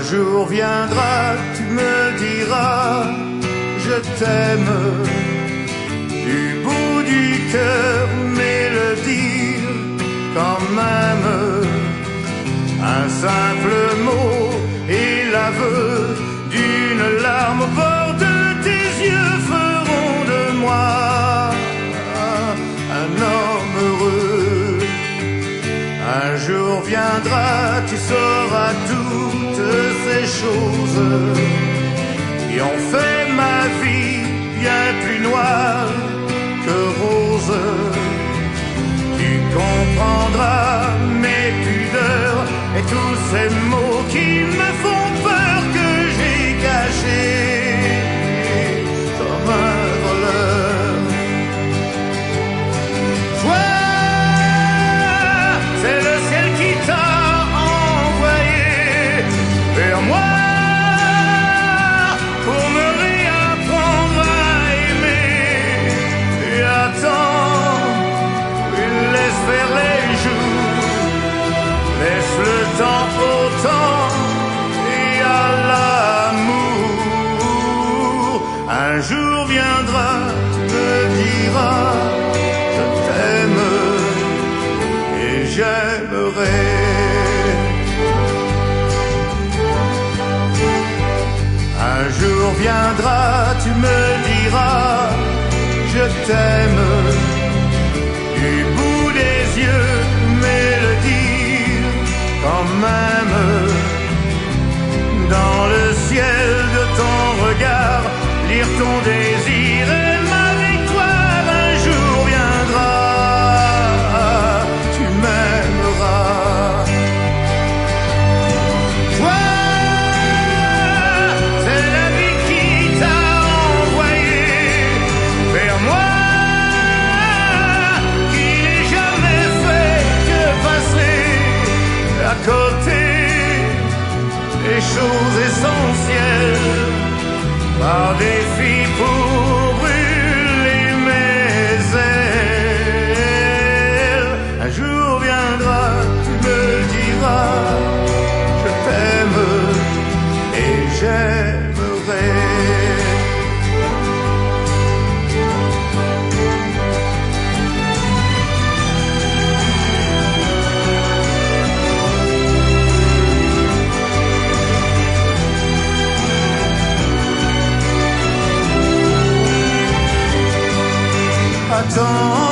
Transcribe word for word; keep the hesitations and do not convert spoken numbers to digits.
jour viendra, tu me diras, je t'aime. Du bout du cœur, mais le dire quand même. Un simple mot et l'aveu d'une larme au bord de tes yeux feront de moi un homme heureux. Un jour viendra, tu sauras toutes ces choses qui ont fait ma vie bien plus noire que rose. Tu comprendras mes pudeurs et tous ces mots qui me font peur que j'ai cachés comme un voleur. Toi, c'est le ciel qui t'a envoyé vers moi pour me réapprendre à aimer. Et attends, laisse faire les jours, laisse le temps au temps et à l'amour. Un jour viendra, tu me diras, je t'aime et j'aimerai. Un jour viendra, tu me diras, je t'aime. Du bout des yeux, mais le dire quand même. Dans le ciel de ton regard, lire ton désir et ma victoire. Un jour viendra, tu m'aimeras. Toi, c'est la vie qui t'a envoyé vers moi, qui n'est jamais fait que passer à côté des choses essentielles par défi pour brûler mes ailes. Un jour viendra, tu me diras, je t'aime et j'aimerai. Attends.